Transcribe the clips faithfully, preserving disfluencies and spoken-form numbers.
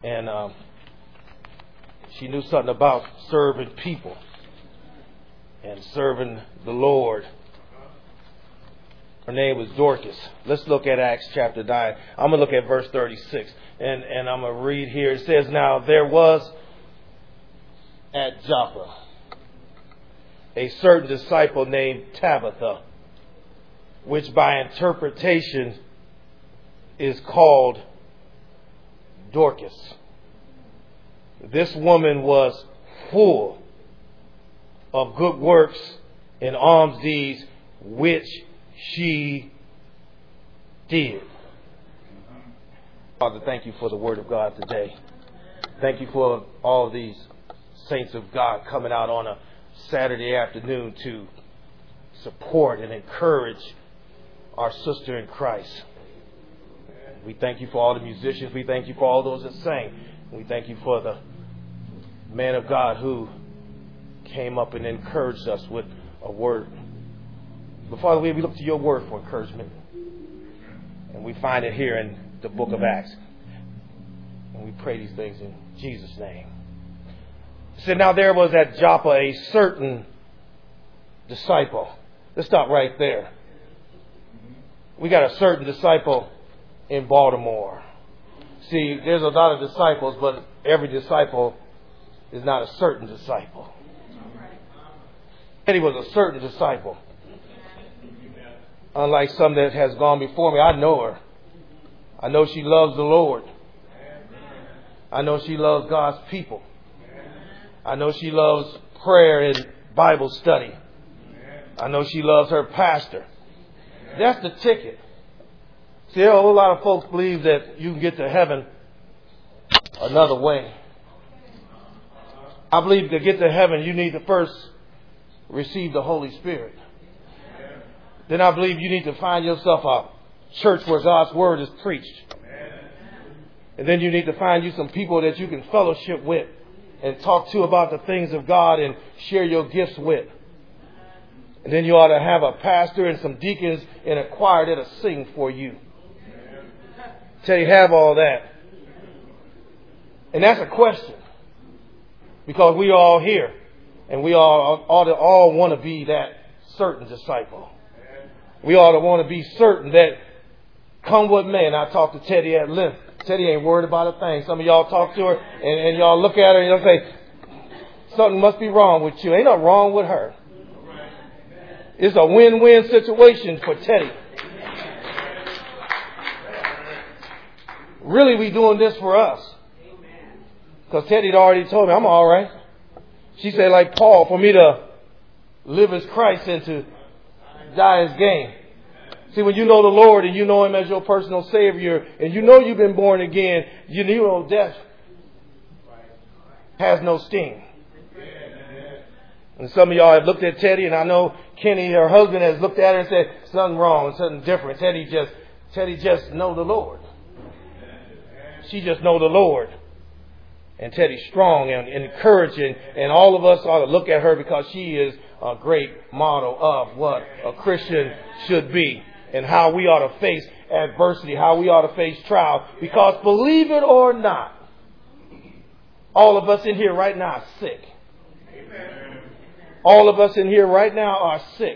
And um, she knew something about serving people and serving the Lord. Her name was Dorcas. Let's look at Acts chapter nine. I'm going to look at verse thirty-six. And, and I'm going to read here. It says, now there was at Joppa a certain disciple named Tabitha, which by interpretation is called Dorcas. This woman was full of good works and alms deeds which she did. Father, thank you for the word of God today. Thank you for all of these saints of God coming out on a Saturday afternoon to support and encourage our sister in Christ. We thank you for all the musicians. We thank you for all those that sang. We thank you for the man of God who came up and encouraged us with a word. But Father, we look to your word for encouragement. And we find it here in the book of Acts. And we pray these things in Jesus' name. It said, now there was at Joppa a certain disciple. Let's stop right there. We got a certain disciple in Baltimore. See, there's a lot of disciples, but every disciple is not a certain disciple. And he was a certain disciple. Unlike some that has gone before me, I know her. I know she loves the Lord. I know she loves God's people. I know she loves prayer and Bible study. I know she loves her pastor. That's the ticket. See, a whole lot of folks believe that you can get to heaven another way. I believe to get to heaven, you need to first receive the Holy Spirit. Then I believe you need to find yourself a church where God's word is preached. And then you need to find you some people that you can fellowship with and talk to about the things of God and share your gifts with. And then you ought to have a pastor and some deacons in a choir that'll sing for you. Till you have all that. And that's a question. Because we are all here. And we all ought to all want to be that certain disciple. We ought to want to be certain that come what may. And I talked to Teddy at length. Teddy ain't worried about a thing. Some of y'all talk to her and, and y'all look at her and y'all say, something must be wrong with you. Ain't nothing wrong with her. It's a win-win situation for Teddy. Really, we doing this for us. Because Teddy had already told me, I'm all right. She said, like Paul, for me to live as Christ and to die as gain. See, when you know the Lord and you know Him as your personal Savior and you know you've been born again, you know death has no sting. And some of y'all have looked at Teddy, and I know Kenny, her husband, has looked at her and said, something wrong, something different. Teddy just, Teddy just know the Lord. She just know the Lord. And Teddy's strong and encouraging, and all of us ought to look at her because she is a great model of what a Christian should be and how we ought to face adversity, how we ought to face trial. Because believe it or not, all of us in here right now are sick. All of us in here right now are sick.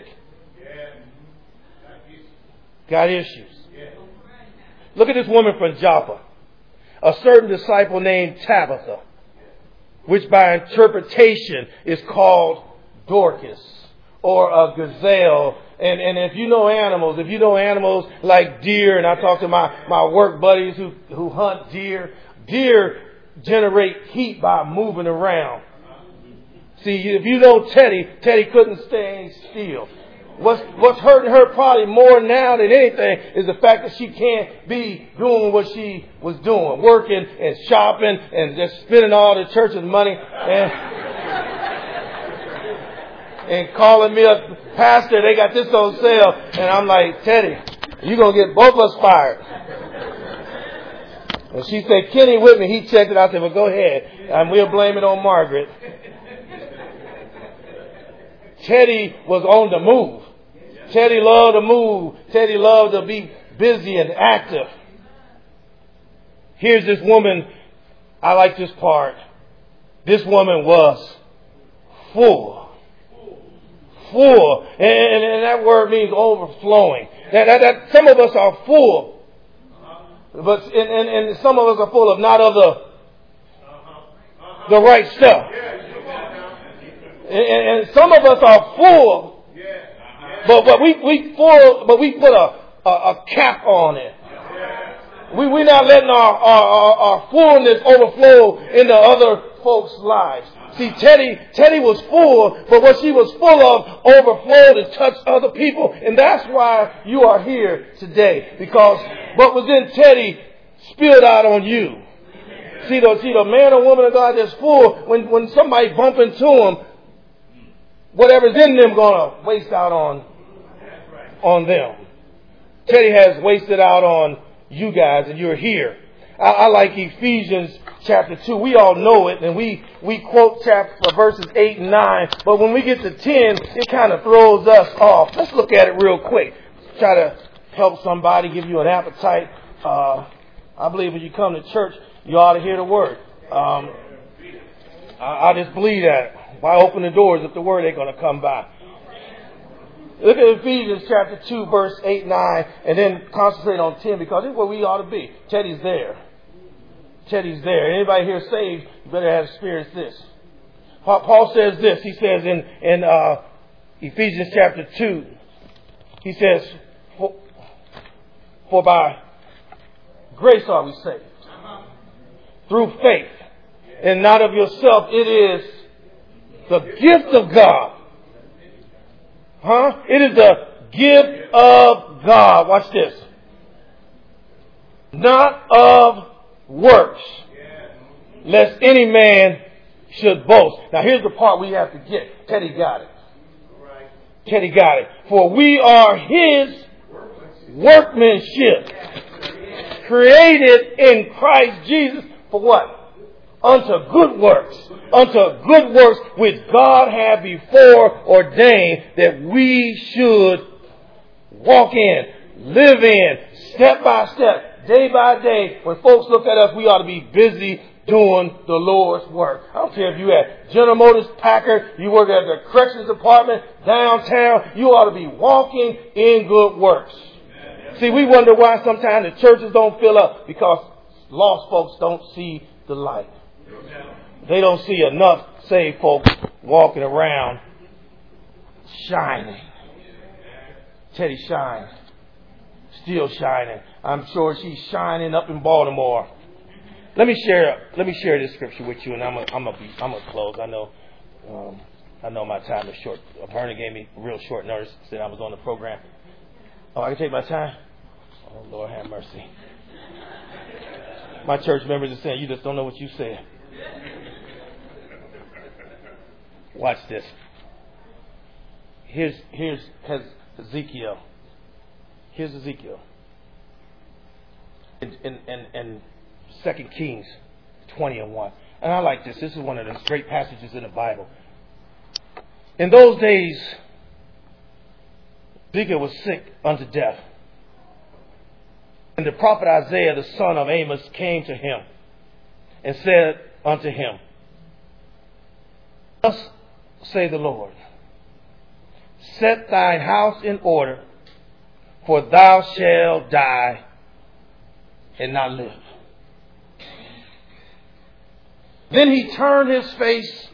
Got issues. Look at this woman from Joppa. A certain disciple named Tabitha, which by interpretation is called Dorcas or a gazelle. And, and if you know animals, if you know animals like deer, and I talk to my, my work buddies who, who hunt deer, deer generate heat by moving around. See, if you know Teddy, Teddy couldn't stay still. What's, what's hurting her probably more now than anything is the fact that she can't be doing what she was doing. Working and shopping and just spending all the church's money and, and calling me up, Pastor, they got this on sale. And I'm like, Teddy, you're going to get both of us fired. And she said, Kenny with me. He checked it out. I said, well, go ahead. And we'll blame it on Margaret. Teddy was on the move. Teddy loved to move. Teddy loved to be busy and active. Here's this woman I like this part. This woman was full. Full. And, and, and that word means overflowing. That, that, that, some of us are full. But and, and, and some of us are full of not of the, the right stuff. And, and some of us are full. But, but we, we full, but we put a, a, a cap on it. We, we're not letting our, our, our, our fullness overflow into other folks' lives. See, Teddy, Teddy was full, but what she was full of overflowed and touched other people. And that's why you are here today. Because what was in Teddy spilled out on you. See, the, see, the man or woman of God that's full, when, when somebody bump into them, whatever's in them gonna waste out on, on them. Teddy has wasted out on you guys, and you're here. I, I like Ephesians chapter two. We all know it, and we, we quote chapter verses eight and nine. But when we get to ten, it kind of throws us off. Let's look at it real quick. Try to help somebody, give you an appetite. Uh, I believe when you come to church, you ought to hear the word. Um, I, I just believe that. Why open the doors if the word ain't going to come by? Look at Ephesians chapter two, verse eight, nine, and then concentrate on ten, because this is where we ought to be. Teddy's there. Teddy's there. Anybody here saved, you better have experienced this. Paul says this. He says in, in uh, Ephesians chapter two, he says, for, for by grace are we saved. Through faith. And not of yourself. It is the gift of God. Huh? It is the gift of God. Watch this. Not of works, lest any man should boast. Now here's the part we have to get. Teddy got it. Teddy got it. For we are His workmanship, created in Christ Jesus for what? Unto good works. Unto good works which God had before ordained that we should walk in, live in, step by step, day by day. When folks look at us, we ought to be busy doing the Lord's work. I don't care if you at General Motors, Packard, you work at the corrections department, downtown, you ought to be walking in good works. See, we wonder why sometimes the churches don't fill up, because lost folks don't see the light. They don't see enough saved folks walking around shining. Teddy shines. Still shining. I'm sure she's shining up in Baltimore. Let me share. Let me share this scripture with you, and I'm gonna, I'm gonna, be, I'm gonna close. I know, um, I know my time is short. Vernon gave me real short notice. Said I was on the program. Oh, I can take my time. Oh, Lord have mercy. My church members are saying, "You just don't know what you said." Watch this. Here's here's Ezekiel. Here's Ezekiel. In in in, in Second Kings twenty and one. And I like this. This is one of those great passages in the Bible. In those days, Ezekiel was sick unto death. And the prophet Isaiah, the son of Amos, came to him and said unto him, Thus say the Lord, set thine house in order, for thou shalt die and not live. Then he turned his face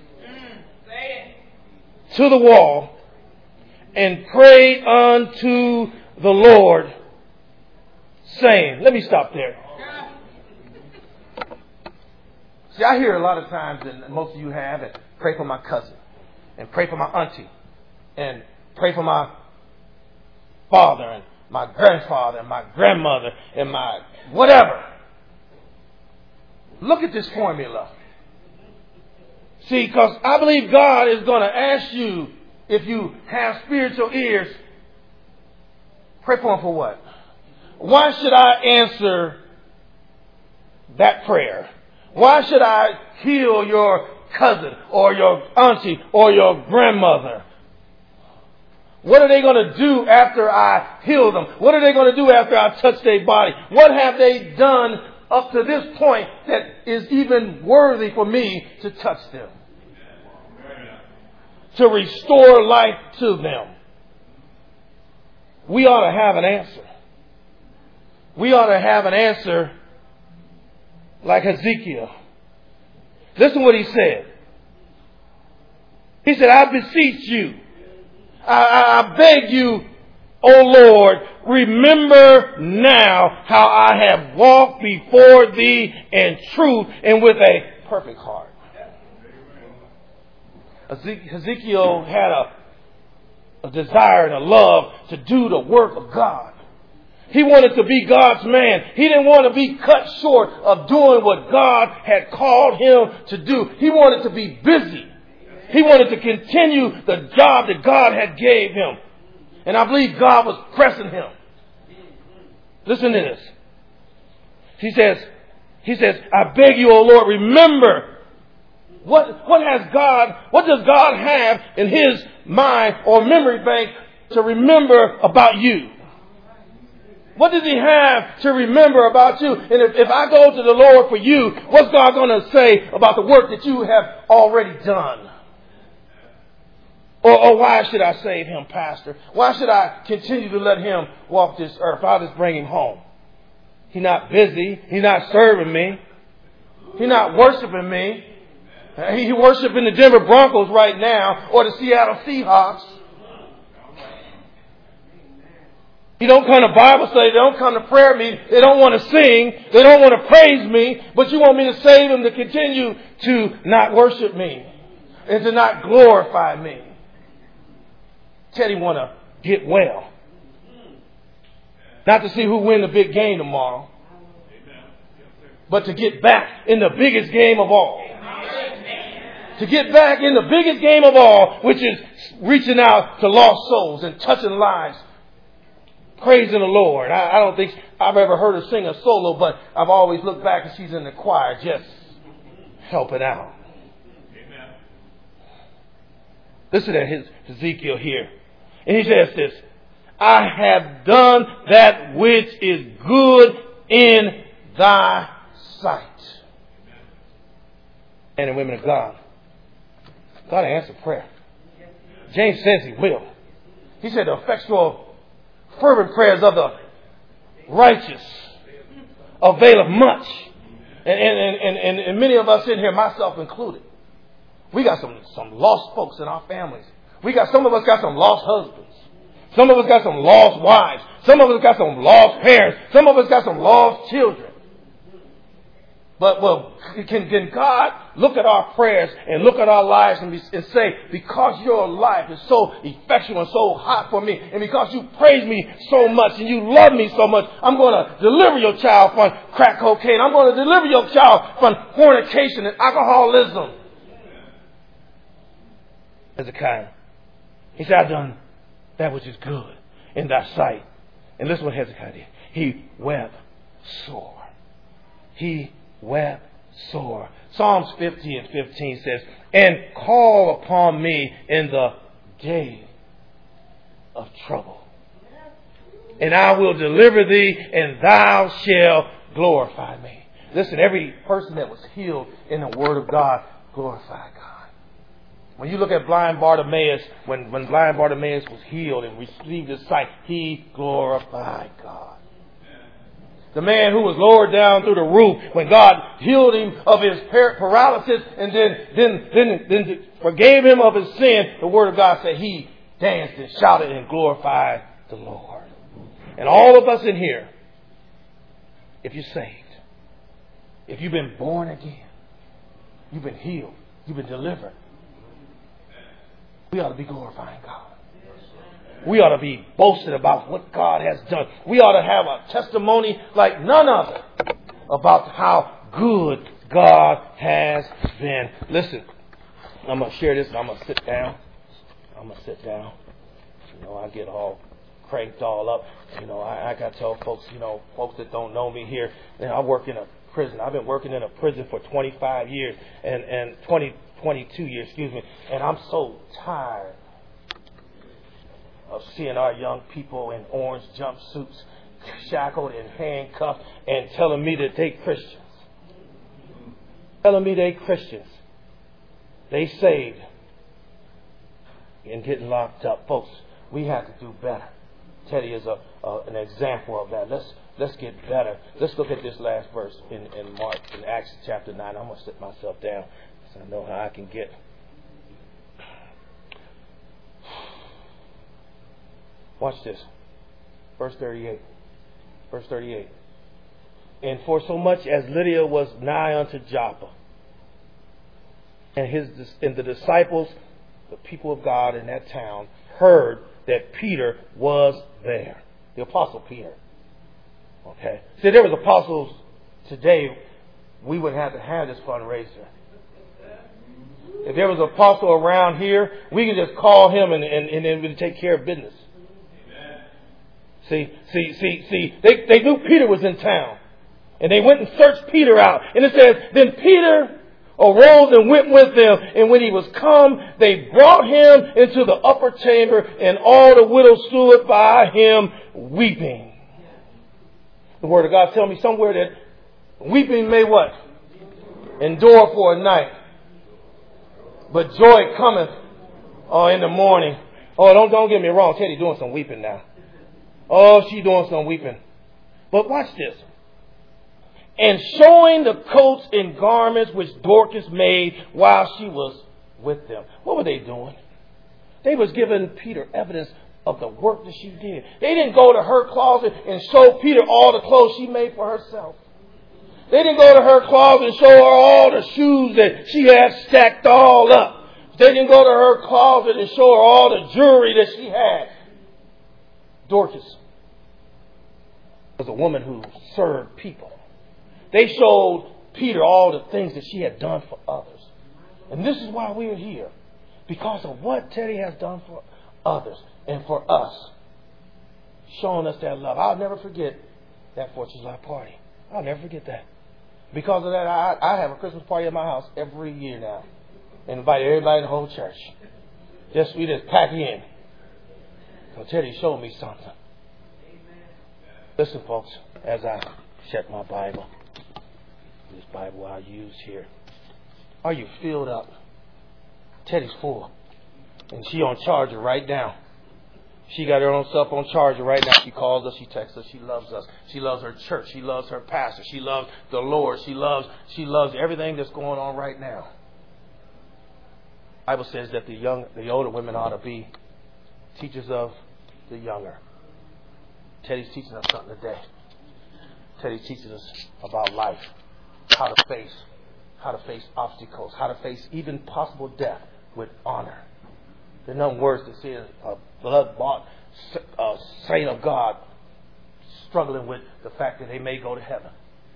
to the wall and prayed unto the Lord, saying, let me stop there. See, I hear a lot of times, and most of you have, and pray for my cousin, and pray for my auntie, and pray for my father, and my grandfather, and my grandmother, and my whatever. Look at this formula. See, because I believe God is going to ask you, if you have spiritual ears, pray for him for what? Why should I answer that prayer? Why should I heal your cousin or your auntie or your grandmother? What are they going to do after I heal them? What are they going to do after I touch their body? What have they done up to this point that is even worthy for me to touch them, to restore life to them. We ought to have an answer. We ought to have an answer like Ezekiel. Listen what he said. He said, I beseech you, I, I, I beg you, O Lord, remember now how I have walked before thee in truth and with a perfect heart. Ezekiel had a, a desire and a love to do the work of God. He wanted to be God's man. He didn't want to be cut short of doing what God had called him to do. He wanted to be busy. He wanted to continue the job that God had gave him. And I believe God was pressing him. Listen to this. He says, he says, I beg you, O Lord, remember. What, what has God, what does God have in his mind or memory bank to remember about you? What does he have to remember about you? And if, if I go to the Lord for you, what's God going to say about the work that you have already done? Or, or why should I save him, Pastor? Why should I continue to let him walk this earth? I'll just bring him home. He's not busy. He's not serving me. He's not worshiping me. He's worshiping the Denver Broncos right now or the Seattle Seahawks. He don't come to Bible study. They don't come to prayer meeting. They don't want to sing. They don't want to praise me. But you want me to save them to continue to not worship me and to not glorify me. Teddy want to get well. Not to see who win the big game tomorrow. But to get back in the biggest game of all. To get back in the biggest game of all, which is reaching out to lost souls and touching lives. Praising the Lord. I, I don't think I've ever heard her sing a solo, but I've always looked back and she's in the choir just helping out. Amen. Listen to his Ezekiel here. And he says this, I have done that which is good in thy sight. Men and women of God, God answered prayer. James says he will. He said the effectual fervent prayers of the righteous availeth much. And, and, and, and, and many of us in here, myself included, we got some, some lost folks in our families. We got, some of us got some lost husbands. Some of us got some lost wives. Some of us got some lost parents. Some of us got some lost children. But, well, can, can God look at our prayers and look at our lives and, be, and say, because your life is so effectual and so hot for me, and because you praise me so much and you love me so much, I'm going to deliver your child from crack cocaine. I'm going to deliver your child from fornication and alcoholism. Hezekiah, he said, I've done that which is good in thy sight. And listen what Hezekiah did. He wept sore. He wept sore. Psalms fifty and fifteen says, and call upon me in the day of trouble, and I will deliver thee, and thou shalt glorify me. Listen, every person that was healed in the Word of God glorified God. When you look at blind Bartimaeus, when, when blind Bartimaeus was healed and received his sight, he glorified God. The man who was lowered down through the roof, when God healed him of his paralysis and then, then, then, then forgave him of his sin, the Word of God said he danced and shouted and glorified the Lord. And all of us in here, if you're saved, if you've been born again, you've been healed, you've been delivered, we ought to be glorifying God. We ought to be boasting about what God has done. We ought to have a testimony like none other about how good God has been. Listen, I'm going to share this and I'm going to sit down. I'm going to sit down. You know, I get all cranked all up. You know, I, I got to tell folks, you know, folks that don't know me here, you know, I work in a prison. I've been working in a prison for twenty-five years and, and twenty, twenty-two years, excuse me. And I'm so tired of seeing our young people in orange jumpsuits shackled and handcuffed and telling me that they Christians. Telling me they Christians. They saved and getting locked up. Folks, we have to do better. Teddy is a, a an example of that. Let's let's get better. Let's look at this last verse in, in Mark, in Acts chapter nine. I'm going to sit myself down so I know how I can get. Watch this. Verse thirty-eight. Verse thirty-eight. And for so much as Lydia was nigh unto Joppa, and his and the disciples, the people of God in that town, heard that Peter was there. The apostle Peter. Okay. See, there was apostles today, we wouldn't have to have this fundraiser. If there was an apostle around here, we could just call him and, and, and then we'd take care of business. Amen. See, see, see, see, they, they knew Peter was in town. And they went and searched Peter out. And it says, then Peter arose and went with them. And when he was come, they brought him into the upper chamber, and all the widows stood by him weeping. The word of God tells me somewhere that weeping may what? Endure for a night. But joy cometh oh, in the morning. Oh, don't don't get me wrong. Teddy doing some weeping now. Oh, she doing some weeping. But watch this. And showing the coats and garments which Dorcas made while she was with them. What were they doing? They was giving Peter evidence of the work that she did. They didn't go to her closet and show Peter all the clothes she made for herself. They didn't go to her closet and show her all the shoes that she had stacked all up. They didn't go to her closet and show her all the jewelry that she had. Dorcas was a woman who served people. They showed Peter all the things that she had done for others. And this is why we are here. Because of what Teddy has done for others and for us. Showing us that love. I'll never forget that fourth of July party. I'll never forget that. Because of that, I, I have a Christmas party at my house every year now. And invite everybody in the whole church. Just we just pack in. So Teddy showed me something. Listen, folks, as I check my Bible. This Bible I use here. Are you filled up? Teddy's full. And she on charger right now. She got her own stuff on charger right now. She calls us, she texts us, she loves us. She loves her church, she loves her pastor, she loves the Lord, she loves she loves everything that's going on right now. The Bible says that the young the older women ought to be teachers of the younger. Teddy's teaching us something today. Teddy teaches us about life. How to face, how to face obstacles, how to face even possible death with honor. There are no words to see a blood-bought uh, saint of God struggling with the fact that they may go to heaven.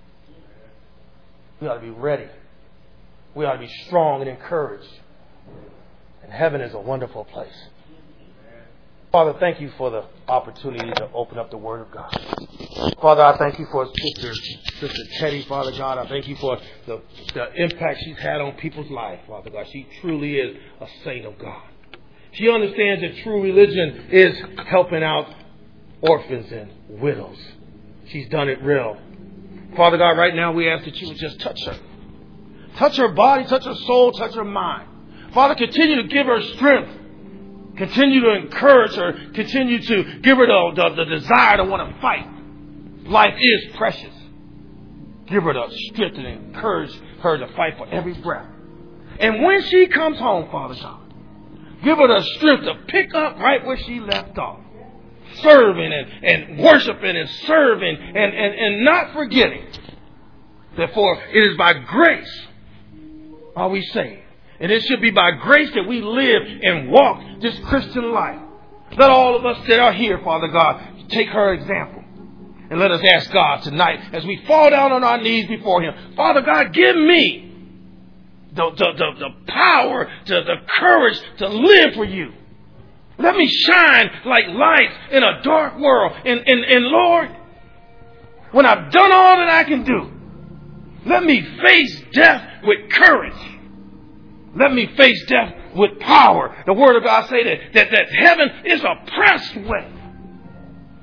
We ought to be ready. We ought to be strong and encouraged. And heaven is a wonderful place. Father, thank you for the opportunity to open up the Word of God. Father, I thank you for Sister, Sister Teddy, Father God. I thank you for the, the impact she's had on people's life, Father God. She truly is a saint of God. She understands that true religion is helping out orphans and widows. She's done it real. Father God, right now we ask that you would just touch her. Touch her body, touch her soul, touch her mind. Father, continue to give her strength. Continue to encourage her. Continue to give her the, the, the desire to want to fight. Life is precious. Give her the strength and encourage her to fight for every breath. And when she comes home, Father God, give her the strength to pick up right where she left off. Serving and, and worshiping and serving and, and, and not forgetting. Therefore, it is by grace are we saved. And it should be by grace that we live and walk this Christian life. Let all of us that are here, Father God, take her example. And let us ask God tonight as we fall down on our knees before Him. Father God, give me the, the, the, the power, the, the courage to live for you. Let me shine like lights in a dark world. And, and, and Lord, when I've done all that I can do, let me face death with courage. Let me face death with power. The Word of God say that, that, that heaven is a pressed way.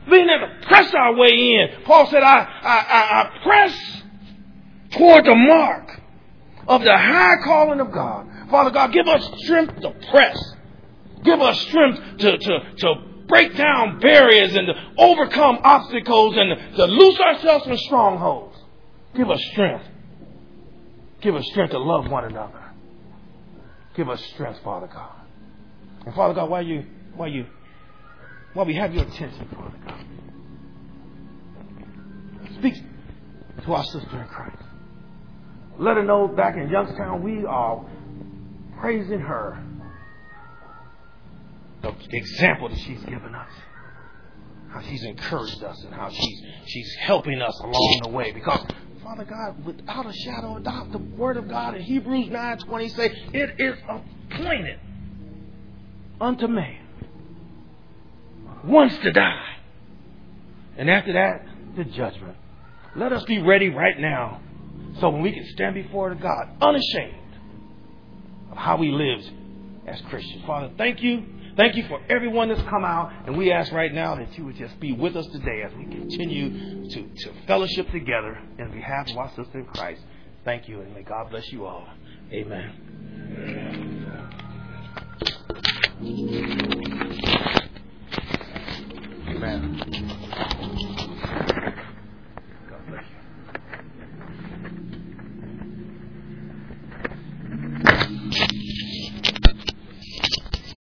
being able to press our way in. Paul said, I, I, I, I press toward the mark of the high calling of God. Father God, give us strength to press. Give us strength to, to, to break down barriers and to overcome obstacles and to loose ourselves from strongholds. Give us strength. Give us strength to love one another. Give us strength, Father God. And Father God, while you, while you, while we have your attention, Father God, speak to our sister in Christ. Let her know back in Youngstown we are praising her. The example that she's given us. How she's encouraged us and how she's she's helping us along the way. Because, Father God, without a shadow of doubt, the Word of God in Hebrews nine twenty say, it is appointed unto man once to die. And after that, the judgment. Let us be ready right now so when we can stand before God unashamed of how we lived as Christians. Father, thank you. Thank you for everyone that's come out. And we ask right now that you would just be with us today as we continue to, to fellowship together in behalf of our sister in Christ. Thank you, and may God bless you all. Amen.